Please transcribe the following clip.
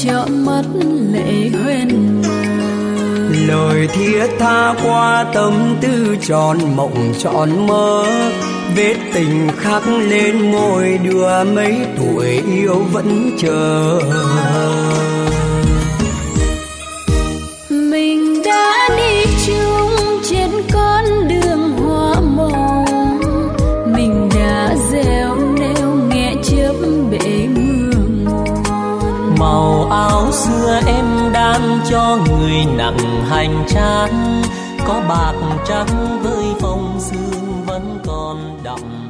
trọn mắt lệ hoen lời thiết tha qua tâm tư tròn mộng trọn mơ, vết tình khắc lên môi đưa mấy tuổi yêu vẫn chờ. Mình đã đi chung trên con đường hoa mộng, mình đã gieo neo nghe chớp bể mưa nguồn. Màu áo xưa em đan cho người nặng hành trang, có bạc trắng với phong sương vẫn còn đọng.